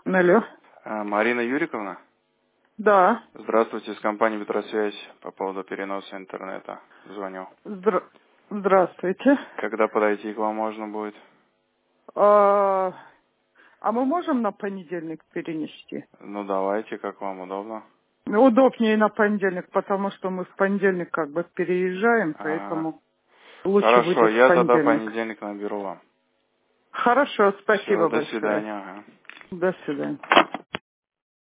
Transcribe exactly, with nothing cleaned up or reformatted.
Алло. А, Марина Юриковна? Да. Здравствуйте, с компании Метросвязь по поводу переноса интернета. Звоню. Здра... Здравствуйте. Когда подойти к вам можно будет? А... а мы можем на понедельник перенести? Ну давайте, как вам удобно. Удобнее на понедельник, потому что мы в понедельник как бы переезжаем, Ага. поэтому лучше Хорошо, будет в я тогда понедельник. понедельник наберу вам. Хорошо, Все, спасибо до большое. свидания. Ага. До свидания.